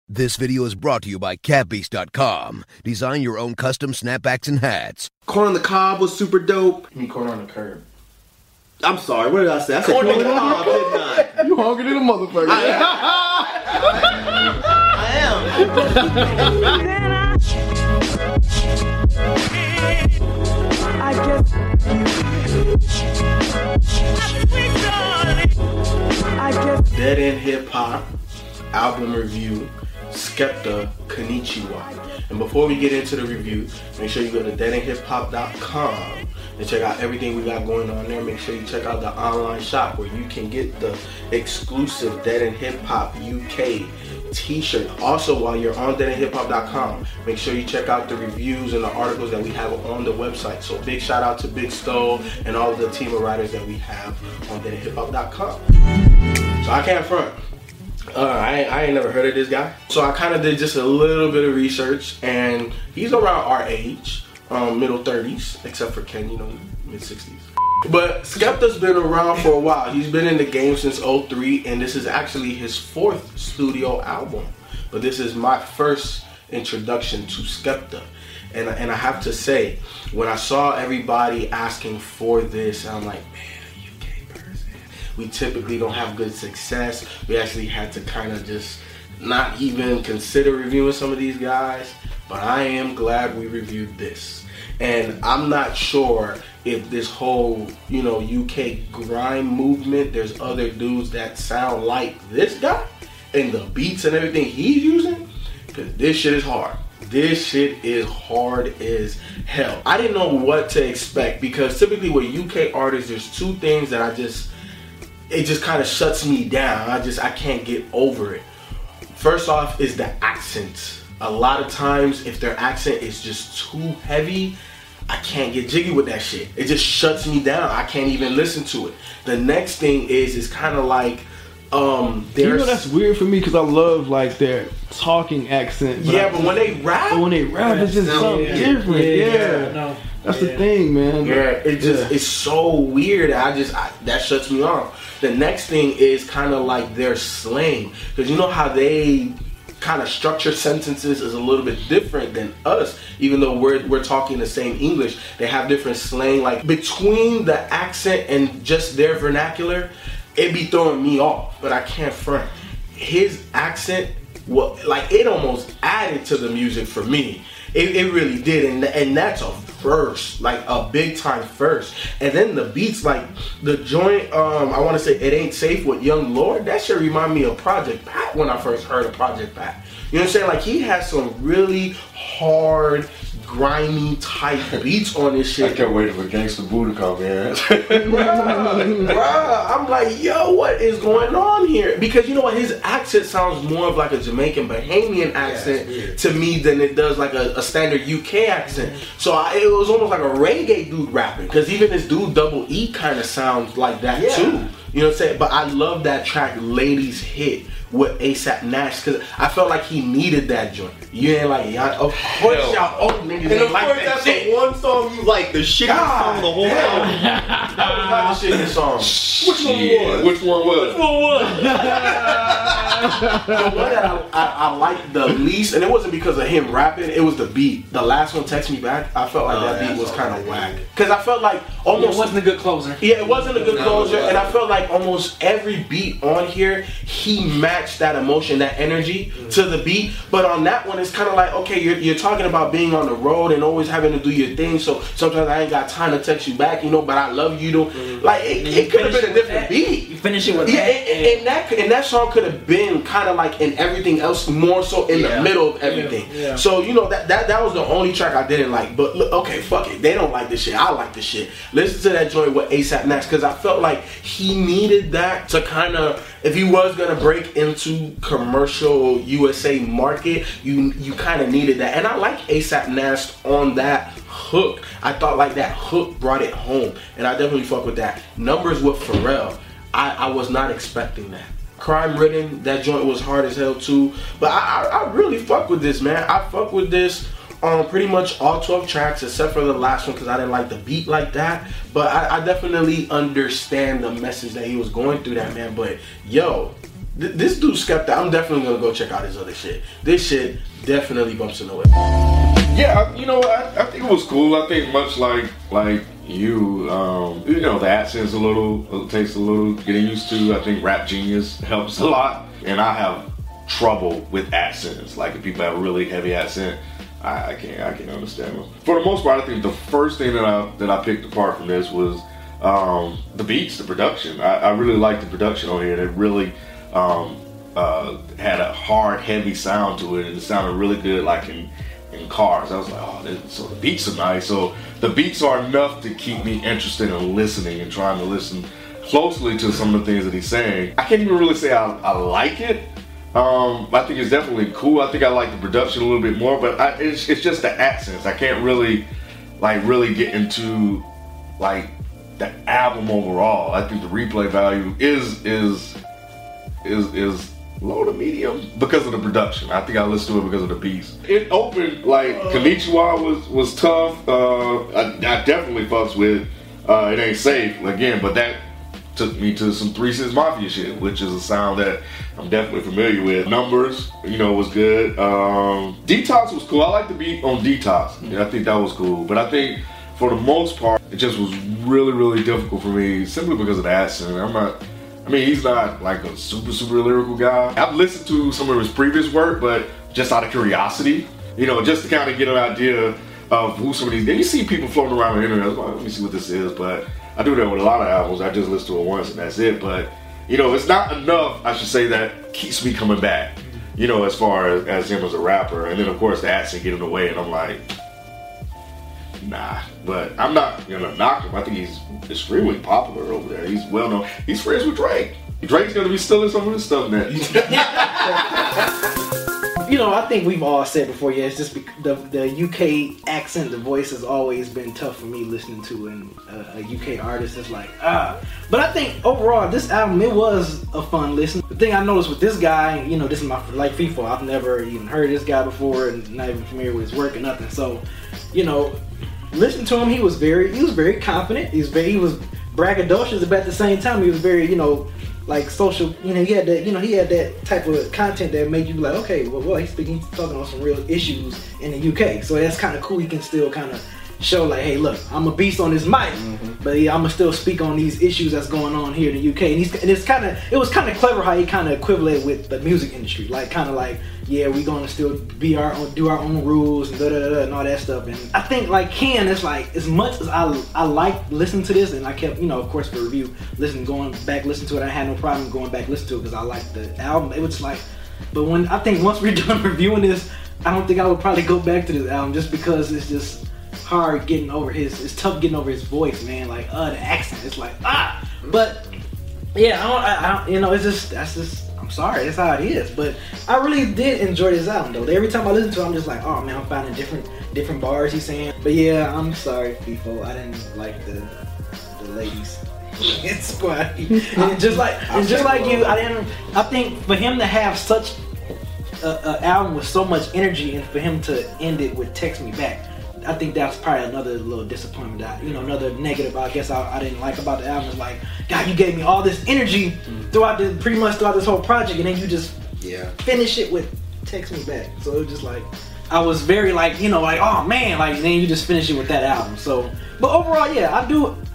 This video is brought to you by catbeast.com. Design your own custom snapbacks and hats. Corn on the cob was super dope. You mean corn on the curb? I'm sorry, what did I say? I said corn on the cob, didn't I? You hungry than a motherfucker. I am. Dead End Hip Hop album review, Skepta Konnichiwa. And before we get into the review, make sure you go to deadendhiphop.com and check out everything we got going on there. Make sure you check out the online shop where you can get the exclusive Dead End Hip Hop UK t-shirt. Also, while you're on deadendhiphop.com, make sure you check out the reviews and the articles that we have on the website. So big shout out to Big Stowe and all of the team of writers that we have on deadendhiphop.com. So I can't front. I ain't never heard of this guy. So I kind of did just a little bit of research, and he's around our age, middle 30s, except for Ken, you know, mid 60s. But Skepta's been around for a while. He's been in the game since '03, and this is actually his 4th studio album. But this is my first introduction to Skepta. And I have to say, when I saw everybody asking for this, I'm like, man, we typically don't have good success. We actually had to kind of just not even consider reviewing some of these guys, but I am glad we reviewed this. And I'm not sure if this whole, you know, UK grime movement, there's other dudes that sound like this guy and the beats and everything he's using, because this shit is hard. This shit is hard as hell. I didn't know what to expect, because typically with UK artists, there's two things that it just kind of shuts me down. I can't get over it. First off is the accent. A lot of times, if their accent is just too heavy, I can't get jiggy with that shit. It just shuts me down. I can't even listen to it. The next thing is kind of like, you know, that's weird for me because I love like their talking accent. But when they rap, it's just something different. Yeah. No. That's the thing, man. Yeah, it's so weird. That shuts me off. The next thing is kind of like their slang, because you know how they kind of structure sentences is a little bit different than us. Even though we're talking the same English, they have different slang. Like between the accent and just their vernacular, it be throwing me off. But I can't front. His accent, it almost added to the music for me. It really did, and that's a first, like a big time first. And then the beats, like the joint, I want to say It Ain't Safe with Young Lord, that shit remind me of Project Pat when I first heard of Project Pat. You know what I'm saying? Like he has some really hard, grimy type beats on this shit. I can't wait for Gangsta Boo to come in. Bruh, I'm like, yo, what is going on here? Because you know what, his accent sounds more of like a Jamaican Bahamian accent to me than it does like a standard UK accent. So it was almost like a reggae dude rapping, because even this dude Double E kind of sounds like that too. You know what I'm saying? But I love that track, Ladies Hit, with ASAP Nash, because I felt like he needed that joint. You ain't like, of course y'all old niggas ain't like that that's shit. The one song you like, the shitty song of the whole album. That was not the shitty song. Which one was? Which one was? The one that I liked the least, and it wasn't because of him rapping, it was the beat. The last one, Text Me Back, I felt like that beat was kind of whack. Because I felt like almost... it wasn't a good closer. Yeah, it wasn't a good closer, and I felt like almost every beat on here, he matched that emotion, that energy to the beat. But on that one, it's kind of like, okay, you're talking about being on the road and always having to do your thing, so sometimes I ain't got time to text you back, you know, but I love you, though. Like, it could have been a different beat. You finish it with that. And that song could have been kind of like in everything else, more so in the middle of everything. Yeah. So, you know, that was the only track I didn't like. But look, okay, fuck it. They don't like this shit. I like this shit. Listen to that joint with ASAP Nash, because I felt like he needed that to kind of, if he was going to break into commercial USA market, you kind of needed that. And I like ASAP Nash on that hook. I thought like that hook brought it home, and I definitely fuck with that. Numbers with Pharrell, I was not expecting that. Crime Ridden, that joint was hard as hell too. But I really fuck with this, man. I fuck with this on pretty much all 12 tracks except for the last one because I didn't like the beat like that. But I definitely understand the message that he was going through that, man. But yo, This dude Skepta, I'm definitely gonna go check out his other shit. This shit definitely bumps in the way. Yeah, you know, I think it was cool. I think much like you know, the accent's takes a little getting used to. I think Rap Genius helps a lot, and I have trouble with accents. Like if people have a really heavy accent, I can't understand them. For the most part, I think the first thing that I picked apart from this was the beats, the production. I really liked the production on here. It really had a hard, heavy sound to it, and it sounded really good, like in cars. I was like, oh, so the beats are nice. So the beats are enough to keep me interested in listening and trying to listen closely to some of the things that he's saying. I can't even really say I like it. I think it's definitely cool. I think I like the production a little bit more, but it's just the accents. I can't really get into like the album overall. I think the replay value is low to medium because of the production. I think I listened to it because of the beats. It opened like Konnichiwa was tough. I definitely fucks with It Ain't Safe again, but that took me to some 3 6 Mafia shit, which is a sound that I'm definitely familiar with. Numbers, you know, was good. Detox was cool. I like the beat on Detox. Yeah, I think that was cool. But I think for the most part, it just was really, really difficult for me simply because of the accent. He's not like a super lyrical guy. I've listened to some of his previous work, but just out of curiosity, you know, just to kind of get an idea of who some of these. Then you see people floating around the internet. I was like, let me see what this is. But I do that with a lot of albums. I just listen to it once and that's it. But you know, it's not enough, I should say, that keeps me coming back. You know, as far as him as a rapper, and then of course the accent get in the way, and I'm like, nah. But I'm not gonna knock him. I think he's extremely popular over there. He's well known. He's friends with Drake. Drake's gonna be stealing some of his stuff now. You know, I think we've all said before, yeah, it's just the UK accent, the voice has always been tough for me listening to, and a UK artist is like, But I think overall, this album, it was a fun listen. The thing I noticed with this guy, you know, this is my, like FIFO, I've never even heard of this guy before and not even familiar with his work or nothing. So, you know, listen to him, he was very confident, he was braggadocious, but at the same time, he was very, you know, like social, you know, he had that type of content that made you be like, okay, well, he's talking on some real issues in the UK. So that's kind of cool. He can still kind of show like, hey, look, I'm a beast on this mic, but yeah, I'm gonna still speak on these issues that's going on here in the UK. And it was kind of clever how he kind of equivalent with the music industry, like kind of like, yeah, we're gonna still do our own rules and and all that stuff. And I think like Ken, it's like, as much as I like listening to this, and I kept, you know, of course for review, going back listen to it, I had no problem going back listen to it because I liked the album. It was just like, but when I think once we're done reviewing this, I don't think I would probably go back to this album just because it's just hard getting over it's tough getting over his voice, man. Like the accent, it's like but yeah, I you know, that's just I'm sorry, that's how it is. But I really did enjoy this album though. Every time I listen to it, I'm just like, oh man, I'm finding different bars he's saying. But yeah, I'm sorry, FIFO, I didn't like the ladies. It's squad. And just like you, I think for him to have such an album with so much energy, and for him to end it with Text Me Back, I think that's probably another little disappointment that, you know, another negative I guess I didn't like about the album. Is like, God, you gave me all this energy pretty much throughout this whole project, and then you just finish it with Text Me Back. So it was just like, I was very like, you know, like, oh man, like, and then you just finish it with that album. So, but overall, yeah, I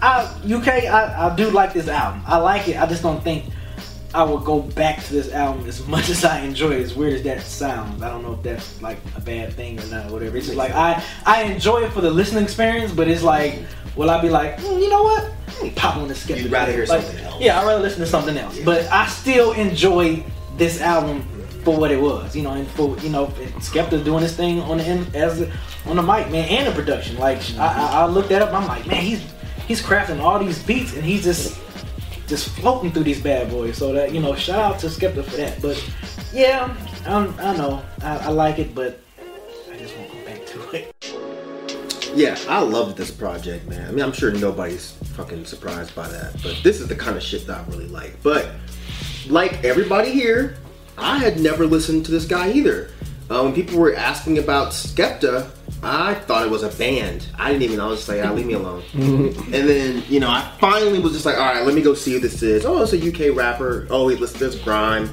do like this album. I like it. I just don't think I would go back to this album as much as I enjoy it. As weird as that sounds, I don't know if that's like a bad thing or not, or whatever. It's just like I enjoy it for the listening experience, but it's like, will I be like, you know what? Let me pop on this Skepta. You'd rather hear something else. Yeah, I'd rather listen to something else. But I still enjoy this album for what it was, you know, and for, you know, Skepta doing his thing on the mic, man, and the production. Like I looked that up, and I'm like, man, he's crafting all these beats, and he's just floating through these bad boys. So that, you know, shout out to Skepta for that. But yeah, I know I like it, but I just won't go back to it. Yeah, I loved this project, man. I mean, I'm sure nobody's fucking surprised by that, but this is the kind of shit that I really like. But like everybody here, I had never listened to this guy either. When people were asking about Skepta, I thought it was a band. I didn't even know. I was just like, leave me alone. And then, you know, I finally was just like, all right, let me go see who this is. Oh, it's a UK rapper. Oh, wait, listen, there's grime.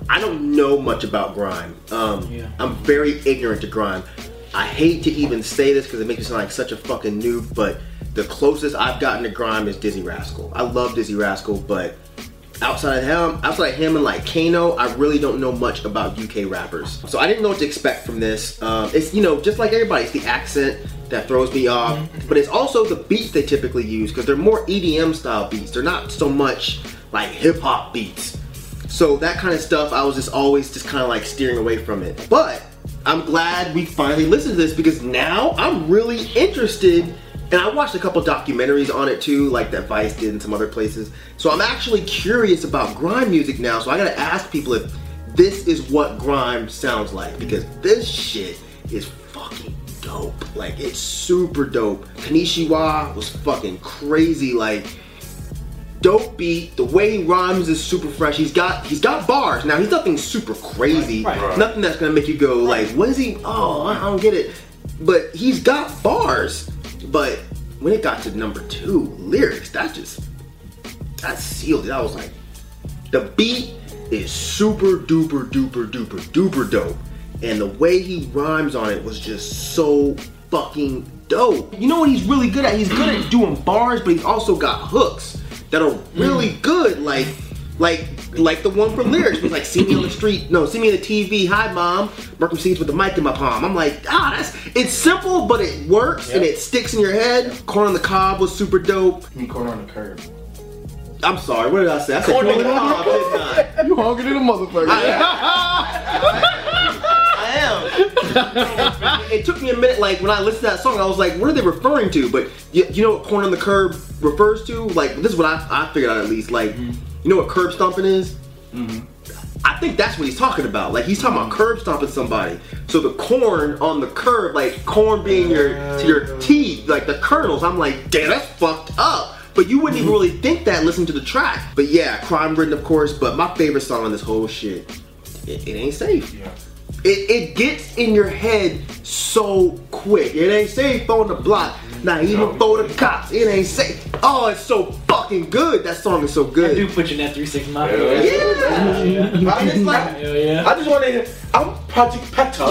I don't know much about grime. I'm very ignorant to grime. I hate to even say this because it makes me sound like such a fucking noob, but the closest I've gotten to grime is Dizzy Rascal. I love Dizzy Rascal, but outside of him and like Kano, I really don't know much about UK rappers. So I didn't know what to expect from this. It's, you know, just like everybody, it's the accent that throws me off, but it's also the beats they typically use because they're more EDM style beats. They're not so much like hip hop beats. So that kind of stuff, I was just always just kind of like steering away from it. But I'm glad we finally listened to this because now I'm really interested. And I watched a couple documentaries on it too, like that Vice did in some other places. So I'm actually curious about grime music now. So I gotta ask people if this is what grime sounds like, because this shit is fucking dope. Like, it's super dope. Kanishiwa was fucking crazy. Like, dope beat. The way he rhymes is super fresh. He's got bars. Now, he's nothing super crazy. Right. Nothing that's gonna make you go like, what is he? Oh, I don't get it. But he's got bars. But when it got to number 2, lyrics, that sealed it. I was like, the beat is super duper duper duper duper dope. And the way he rhymes on it was just so fucking dope. You know what he's really good at? He's good at doing bars, but he's also got hooks that are really good. Like the one for lyrics was like, see me on the street, no, see me on the TV, hi mom, working seeds with the mic in my palm. I'm like, it's simple, but it works and it sticks in your head. Corn on the Cob was super dope. You mean Corn on the Curb? I'm sorry, what did I say? I said Corn on the Cob, didn't I? You hungry than a motherfucker. I am. It took me a minute, like when I listened to that song, I was like, what are they referring to? But you know what Corn on the Curb refers to? Like, this is what I figured out at least, like, you know what curb stomping is? I think that's what he's talking about. Like, he's talking about curb stomping somebody. So the corn on the curb, like corn being your teeth, like the kernels. I'm like, damn, that's fucked up. But you wouldn't even really think that listening to the track. But yeah, Crime Written, of course. But my favorite song on this whole shit, it ain't safe. Yeah. It gets in your head so quick. It ain't safe on the block. Not even for the cops. It ain't safe. Oh, it's so fucking good. That song is so good. I do put you in that 3-6 mile. Yeah. I just like. I just want to hear. I'm Project Petar.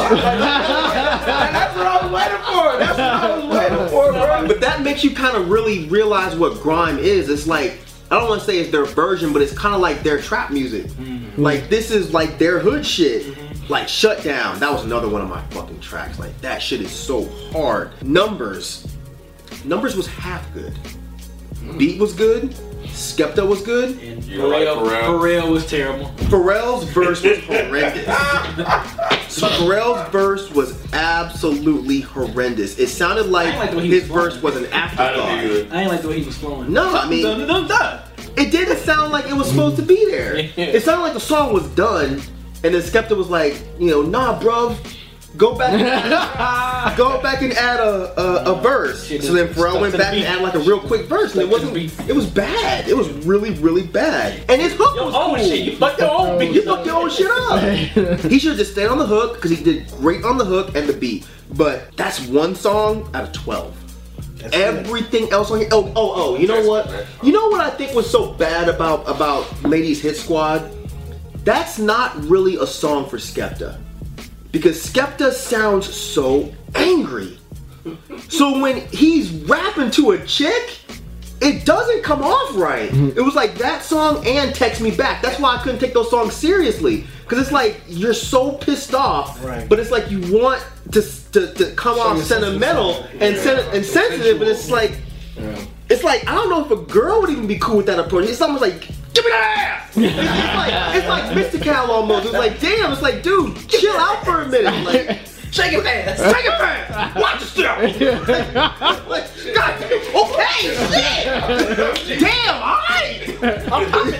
That's what I was waiting for. That's what I was waiting for, bro. But that makes you kind of really realize what grime is. It's like, I don't want to say it's their version, but it's kind of like their trap music. Like, this is like their hood shit. Like Shut Down, that was another one of my fucking tracks. Like, that shit is so hard. Numbers was half good. Beat was good. Skepta was good. And Pharrell was terrible. Pharrell's verse was horrendous. So Pharrell's verse was absolutely horrendous. It sounded like his verse was an afterthought. I ain't like the way he was flowing. No, I mean, it didn't sound like it was supposed to be there. It sounded like the song was done. And then Skepta was like, you know, nah, bruv, go back and add a verse. So then Pharrell went back and added like a real quick verse, and it was bad. It was really, really bad. And his hook was cool. You fucked your own beat. You fucked your own shit up. He should have just stayed on the hook, because he did great on the hook and the beat. But that's one song out of 12. That's everything else on here. Oh, you know what? You know what I think was so bad about Ladies Hit Squad? That's not really a song for Skepta, because Skepta sounds so angry. So when he's rapping to a chick, it doesn't come off right. It was like that song and Text Me Back. That's why I couldn't take those songs seriously, because it's like you're so pissed off, but it's like you want to come off sentimental and sensitive, and it's like I don't know if a girl would even be cool with that approach. It's almost like, give me that ass! It's like Mr. Cal almost. It's like, damn, it's like, dude, chill out for a minute. Like, shake it fast! Shake it fast! Watch yourself! Like, God, okay, shit! Damn, alright! I'm popping,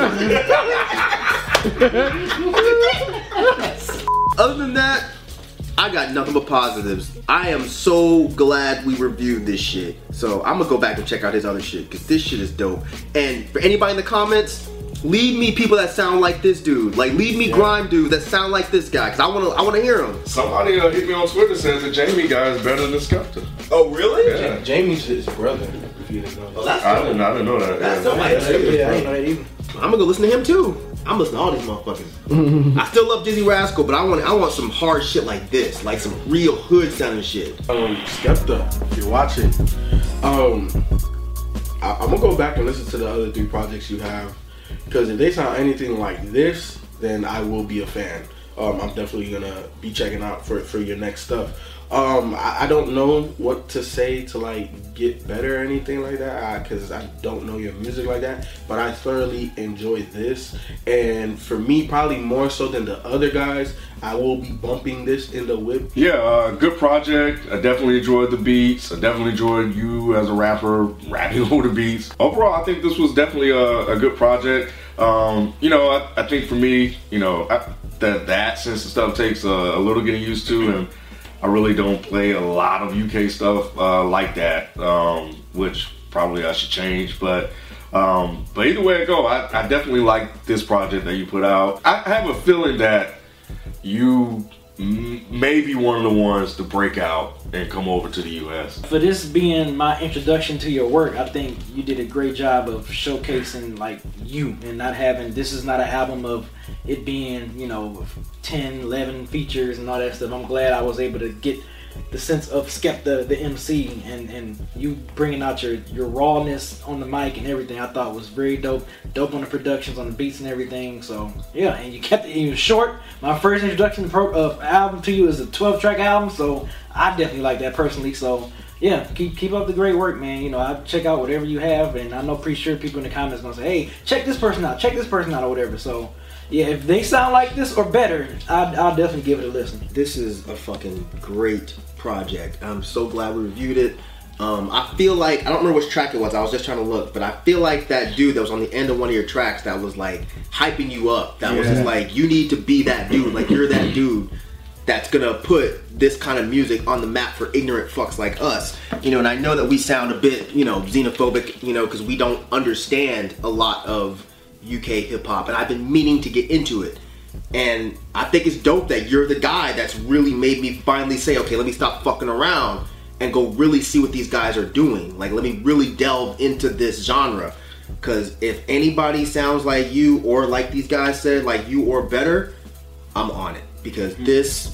nigga. Other than that, I got nothing but positives. I am so glad we reviewed this shit. So I'm gonna go back and check out his other shit, because this shit is dope. And for anybody in the comments, leave me people that sound like this dude. Like, leave me grime dudes that sound like this guy, because I wanna hear him. Somebody hit me on Twitter says that Jamie guy is better than Skepta. Oh, really? Yeah. Jamie's his brother, if you didn't know. Oh, that's I didn't know that. That's dope. I didn't know that either. I'm gonna go listen to him too. I'm listening to all these motherfuckers. I still love Dizzy Rascal, but I want some hard shit like this, like some real hood sounding shit. Skepta, if you're watching, I'm gonna go back and listen to the other 3 projects you have, because if they sound anything like this, then I will be a fan. I'm definitely gonna be checking out for your next stuff. I don't know what to say to like get better or anything like that, because I don't know your music like that, but I thoroughly enjoyed this, and for me, probably more so than the other guys, I will be bumping this in the whip. Yeah, good project. I definitely enjoyed the beats. I definitely enjoyed you as a rapper rapping over the beats. Overall, I think this was definitely a good project. You know, I think for me, you know, that since the stuff takes a little getting used to, and I really don't play a lot of UK stuff like that, which probably I should change. But either way it go, I definitely like this project that you put out. I have a feeling that you may be one of the ones to break out and come over to the US. For this being my introduction to your work, I think you did a great job of showcasing like you, and not having, this is not an album of it being, you know, 10, 11 features and all that stuff. I'm glad I was able to get the sense of Skepta, the MC, and you bringing out your rawness on the mic and everything. I thought was very dope on the productions, on the beats and everything. So yeah, and you kept it even short. My first introduction album to you is a 12-track album, so I definitely like that personally. So yeah, keep up the great work, man. You know, I check out whatever you have, and I know pretty sure people in the comments gonna say, hey, check this person out, or whatever. So yeah, if they sound like this or better, I'll definitely give it a listen. This is a fucking great project. I'm so glad we reviewed it. I feel like, I don't remember which track it was, I was just trying to look, but I feel like that dude that was on the end of one of your tracks that was like hyping you up, that was just like, you need to be that dude, like you're that dude that's gonna put this kind of music on the map for ignorant fucks like us. You know, and I know that we sound a bit, you know, xenophobic, you know, because we don't understand a lot of UK hip-hop, and I've been meaning to get into it, and I think it's dope that you're the guy that's really made me finally say, okay, let me stop fucking around and go really see what these guys are doing. Like, let me really delve into this genre, because if anybody sounds like you, or like these guys said, like you or better, I'm on it, because this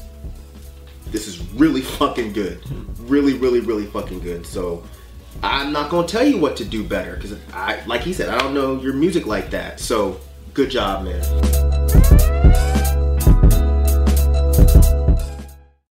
is really fucking good. Really, really, really fucking good. So I'm not gonna tell you what to do better, because like he said, I don't know your music like that. So good job, man.